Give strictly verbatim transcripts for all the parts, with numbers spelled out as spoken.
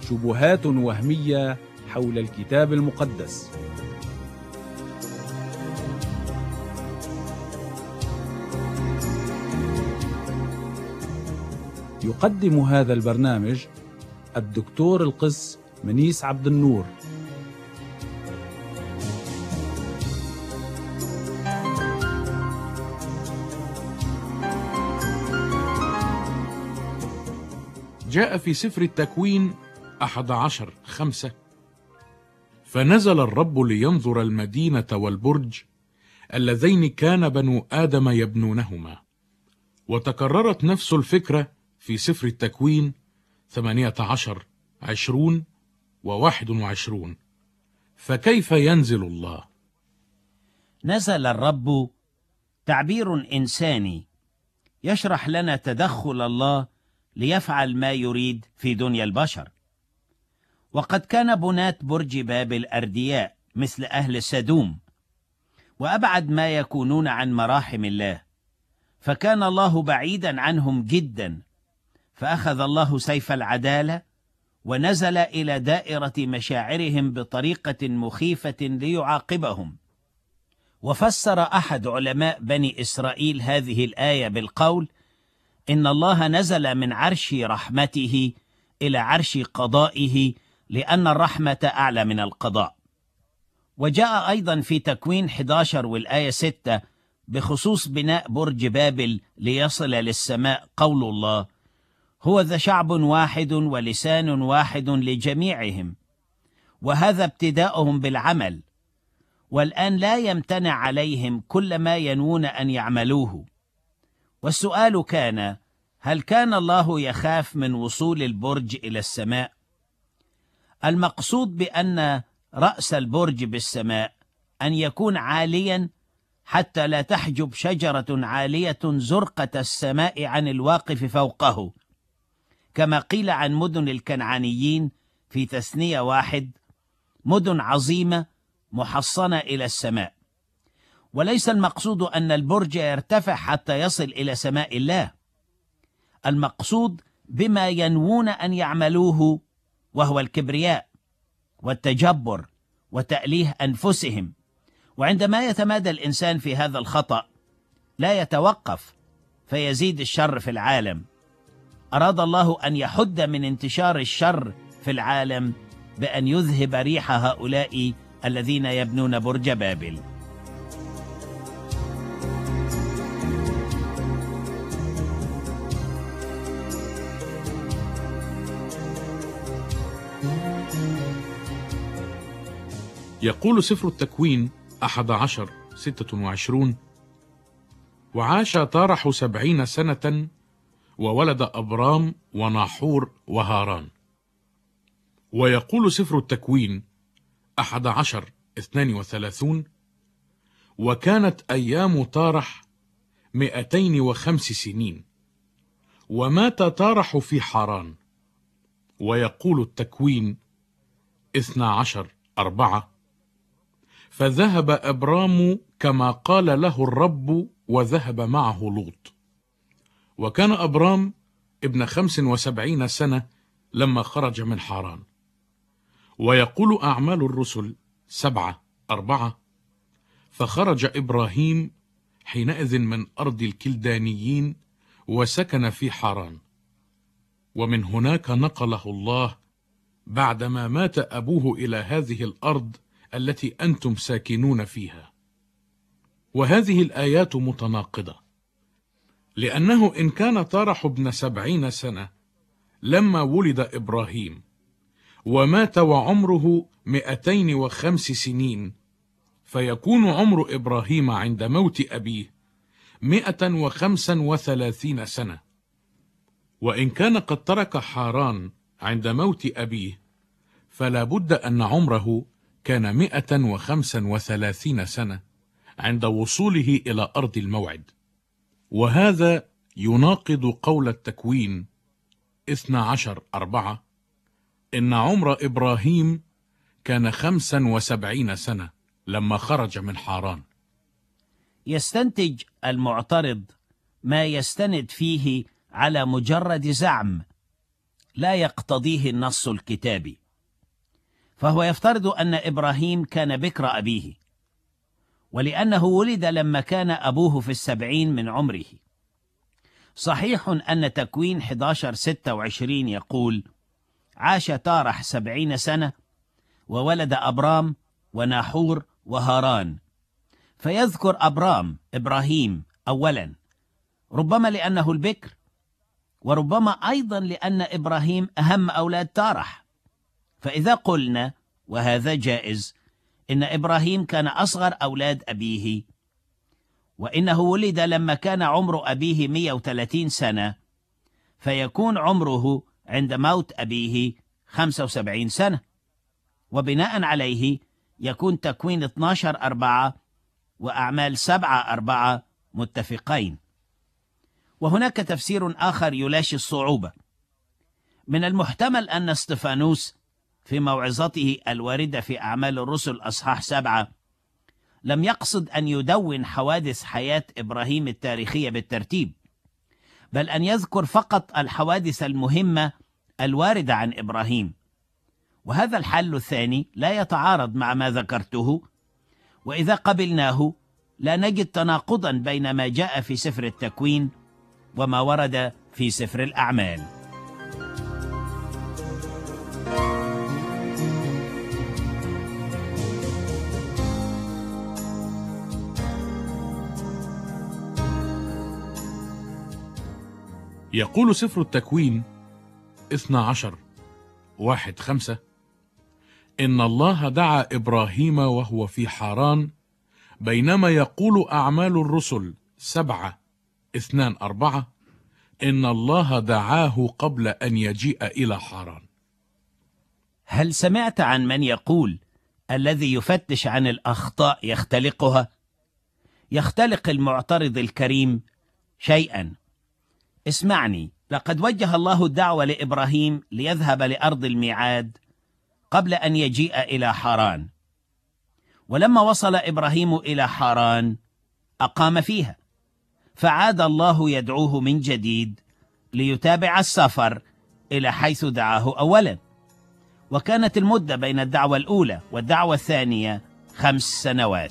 شبهات وهمية حول الكتاب المقدس. يقدم هذا البرنامج الدكتور القس منيس عبد النور. جاء في سفر التكوين أحد عشر خمسة: فنزل الرب لينظر المدينة والبرج اللذين كان بنو آدم يبنونهما. وتكررت نفس الفكرة في سفر التكوين ثمانية عشر عشرون وواحد وعشرون: فكيف ينزل الله؟ نزل الرب تعبير إنساني يشرح لنا تدخل الله ليفعل ما يريد في دنيا البشر. وقد كان بناة برج بابل أردياء مثل أهل سدوم، وأبعد ما يكونون عن مراحم الله، فكان الله بعيدا عنهم جدا، فأخذ الله سيف العدالة ونزل إلى دائرة مشاعرهم بطريقة مخيفة ليعاقبهم. وفسر أحد علماء بني إسرائيل هذه الآية بالقول: إن الله نزل من عرش رحمته إلى عرش قضائه، لأن الرحمة أعلى من القضاء. وجاء أيضا في تكوين أحد عشر والآية ستة بخصوص بناء برج بابل ليصل للسماء قول الله: هو ذا شعب واحد ولسان واحد لجميعهم، وهذا ابتداؤهم بالعمل، والآن لا يمتنع عليهم كل ما ينوون أن يعملوه. والسؤال كان: هل كان الله يخاف من وصول البرج إلى السماء؟ المقصود بأن رأس البرج بالسماء أن يكون عاليا حتى لا تحجب شجرة عالية زرقة السماء عن الواقف فوقه، كما قيل عن مدن الكنعانيين في تثنية واحد: مدن عظيمة محصنة إلى السماء. وليس المقصود أن البرج يرتفع حتى يصل إلى سماء الله، المقصود بما ينوون أن يعملوه، وهو الكبرياء والتجبر وتأليه أنفسهم. وعندما يتمادى الإنسان في هذا الخطأ لا يتوقف فيزيد الشر في العالم. أراد الله أن يحد من انتشار الشر في العالم بأن يذهب ريح هؤلاء الذين يبنون برج بابل. يقول سفر التكوين أحد عشر ستة وعشرون: وعاش تارح سبعين سنة وولد أبرام وناحور وهاران. ويقول سفر التكوين أحد عشر اثنان وثلاثون: وكانت أيام تارح مئتين وخمس سنين، ومات تارح في حران. ويقول التكوين اثنى عشر أربعة: فذهب أبرام كما قال له الرب، وذهب معه لوط. وكان أبرام ابن خمس وسبعين سنة لما خرج من حران. ويقول أعمال الرسل سبعة أربعة: فخرج إبراهيم حينئذ من أرض الكلدانيين وسكن في حران، ومن هناك نقله الله بعدما مات أبوه إلى هذه الأرض التي أنتم ساكنون فيها. وهذه الآيات متناقضة، لأنه إن كان تارح ابن سبعين سنة لما ولد إبراهيم، ومات وعمره مئتين وخمس سنين، فيكون عمر إبراهيم عند موت أبيه مئة وخمسا وثلاثين سنة. وإن كان قد ترك حاران عند موت أبيه، فلا بد أن عمره كان مئة وخمسا وثلاثين سنة عند وصوله إلى أرض الموعد. وهذا يناقض قول التكوين اثنى عشر أربعة: إن عمر إبراهيم كان خمسا وسبعين سنة لما خرج من حران. يستنتج المعترض ما يستند فيه على مجرد زعم، لا يقتضيه النص الكتابي، فهو يفترض أن إبراهيم كان بكر أبيه، ولأنه ولد لما كان أبوه في السبعين من عمره. صحيح أن تكوين أحد عشر ستة وعشرين يقول: عاش تارح سبعين سنة وولد أبرام وناحور وهاران، فيذكر أبرام إبراهيم أولا، ربما لأنه البكر، وربما أيضا لأن إبراهيم أهم أولاد تارح. فإذا قلنا، وهذا جائز، إن إبراهيم كان أصغر أولاد أبيه، وإنه ولد لما كان عمر أبيه مئة وثلاثين سنة، فيكون عمره عند موت أبيه خمسة وسبعين سنة، وبناء عليه يكون تكوين اثني عشر أربعة وأعمال سبعة أربعة متفقين. وهناك تفسير آخر يلاشي الصعوبة. من المحتمل أن اسطفانوس في موعظته الواردة في أعمال الرسل أصحاح سبعة لم يقصد أن يدون حوادث حياة إبراهيم التاريخية بالترتيب، بل أن يذكر فقط الحوادث المهمة الواردة عن إبراهيم. وهذا الحل الثاني لا يتعارض مع ما ذكرته، وإذا قبلناه لا نجد تناقضا بين ما جاء في سفر التكوين وما ورد في سفر الأعمال. يقول سفر التكوين اثنى عشر واحد خمسة: إن الله دعا إبراهيم وهو في حاران، بينما يقول أعمال الرسل سبعة اثنان أربعة: إن الله دعاه قبل أن يجيء إلى حاران. هل سمعت عن من يقول: الذي يفتش عن الأخطاء يختلقها؟ يختلق المعترض الكريم شيئا. اسمعني، لقد وجه الله الدعوة لإبراهيم ليذهب لأرض الميعاد قبل أن يجيء إلى حاران، ولما وصل إبراهيم إلى حاران أقام فيها، فعاد الله يدعوه من جديد ليتابع السفر إلى حيث دعاه أولا، وكانت المدة بين الدعوة الأولى والدعوة الثانية خمس سنوات.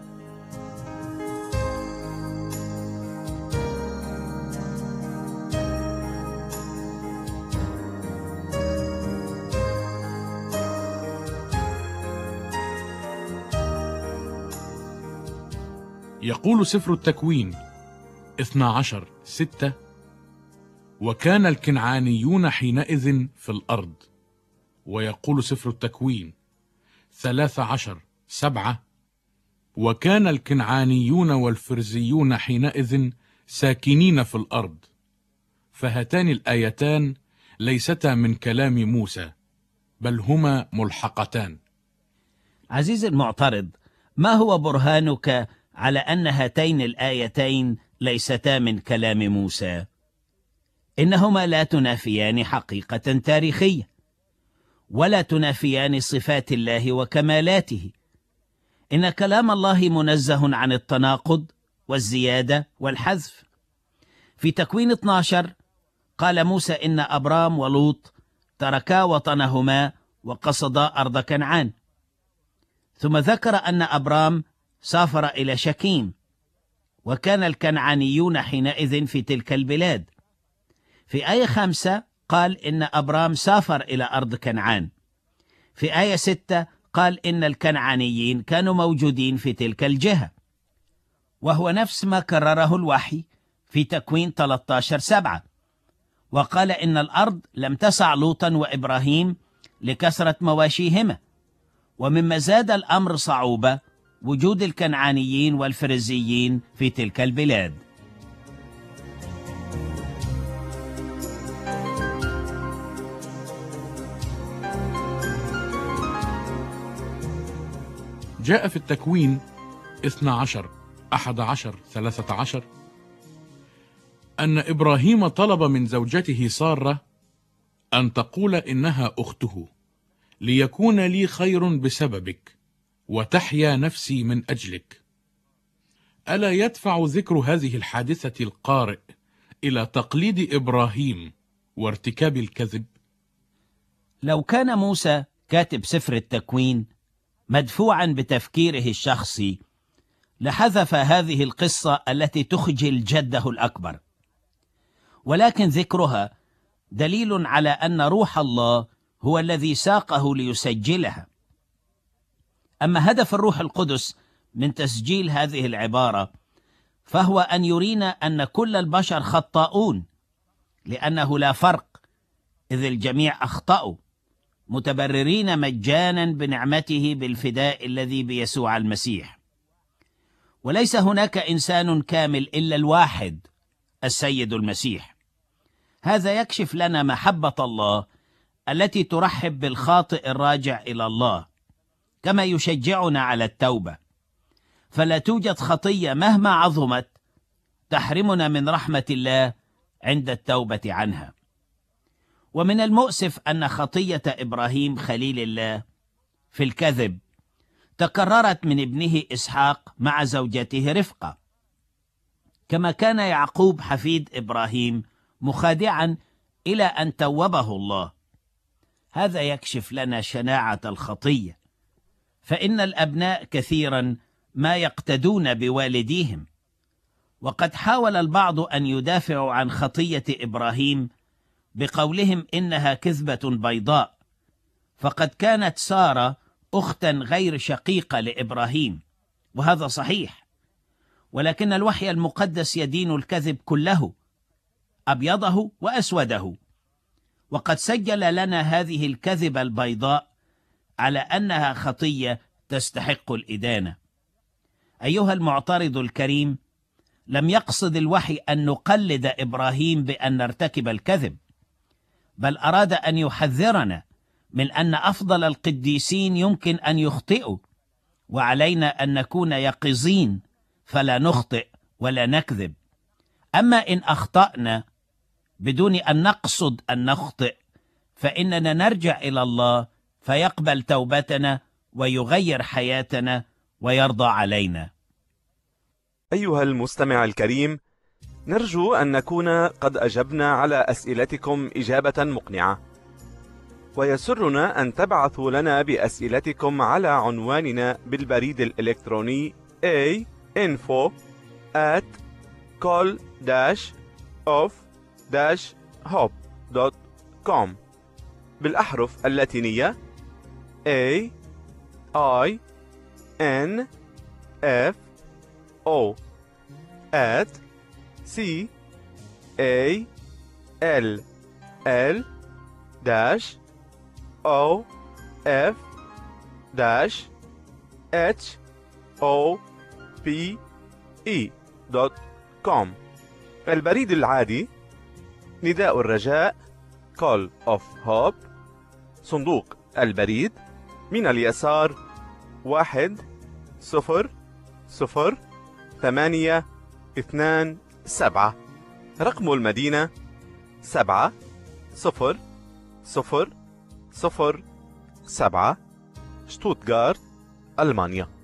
يقول سفر التكوين اثنى عشر ستة: وكان الكنعانيون حينئذ في الأرض. ويقول سفر التكوين ثلاثة عشر سبعة: وكان الكنعانيون والفرزيون حينئذ ساكنين في الأرض. فهاتان الآيتان ليستا من كلام موسى، بل هما ملحقتان. عزيزي المعترض، ما هو برهانك على أن هاتين الآيتين ليستا من كلام موسى؟ إنهما لا تنافيان حقيقة تاريخية، ولا تنافيان صفات الله وكمالاته. إن كلام الله منزه عن التناقض والزيادة والحذف. في تكوين اثني عشر قال موسى إن أبرام ولوط تركا وطنهما وقصدا أرض كنعان، ثم ذكر أن أبرام سافر إلى شكيم، وكان الكنعانيون حينئذ في تلك البلاد. في آية خمسة قال إن أبرام سافر إلى أرض كنعان. في آية ستة قال إن الكنعانيين كانوا موجودين في تلك الجهة، وهو نفس ما كرره الوحي في تكوين ثلاثة عشر سبعة، وقال إن الأرض لم تسع لوطا وإبراهيم لكثرة مواشيهما. ومما زاد الأمر صعوبة وجود الكنعانيين والفرزيين في تلك البلاد. جاء في التكوين اثنى عشر أحد عشر ثلاثة عشر أن إبراهيم طلب من زوجته سارة أن تقول إنها أخته، ليكون لي خير بسببك وتحيا نفسي من أجلك. ألا يدفع ذكر هذه الحادثة القارئ إلى تقليد إبراهيم وارتكاب الكذب؟ لو كان موسى كاتب سفر التكوين مدفوعا بتفكيره الشخصي لحذف هذه القصة التي تخجل جده الأكبر، ولكن ذكرها دليل على أن روح الله هو الذي ساقه ليسجلها. أما هدف الروح القدس من تسجيل هذه العبارة فهو أن يرينا أن كل البشر خطاؤون، لأنه لا فرق، إذ الجميع أخطأوا، متبررين مجانا بنعمته بالفداء الذي بيسوع المسيح. وليس هناك إنسان كامل إلا الواحد، السيد المسيح. هذا يكشف لنا محبة الله التي ترحب بالخاطئ الراجع إلى الله، كما يشجعنا على التوبة. فلا توجد خطية مهما عظمت تحرمنا من رحمة الله عند التوبة عنها. ومن المؤسف أن خطية إبراهيم خليل الله في الكذب تكررت من ابنه إسحاق مع زوجته رفقة، كما كان يعقوب حفيد إبراهيم مخادعا إلى أن توبه الله. هذا يكشف لنا شناعة الخطية، فإن الأبناء كثيرا ما يقتدون بوالديهم. وقد حاول البعض أن يدافعوا عن خطية إبراهيم بقولهم إنها كذبة بيضاء، فقد كانت سارة أختا غير شقيقة لإبراهيم، وهذا صحيح، ولكن الوحي المقدس يدين الكذب كله، أبيضه وأسوده. وقد سجل لنا هذه الكذبة البيضاء على أنها خطية تستحق الإدانة. أيها المعترض الكريم، لم يقصد الوحي أن نقلد إبراهيم بأن نرتكب الكذب، بل أراد أن يحذرنا من أن أفضل القديسين يمكن أن يخطئوا، وعلينا أن نكون يقظين فلا نخطئ ولا نكذب. أما إن أخطأنا بدون أن نقصد أن نخطئ فإننا نرجع إلى الله فيقبل توبتنا ويغير حياتنا ويرضى علينا. أيها المستمع الكريم، نرجو أن نكون قد أجبنا على أسئلتكم إجابة مقنعة، ويسرنا أن تبعثوا لنا بأسئلتكم على عنواننا بالبريد الإلكتروني a info at call dash of dash hope dot com بالأحرف اللاتينية A I N F O at C A L L dash O F dash H O P E dot com. البريد العادي نداء الرجاء Call of Hope، صندوق البريد من اليسار واحد صفر صفر ثمانية اثنان سبعة، رقم المدينة سبعة صفر صفر صفر سبعة، شتوتغارت، ألمانيا.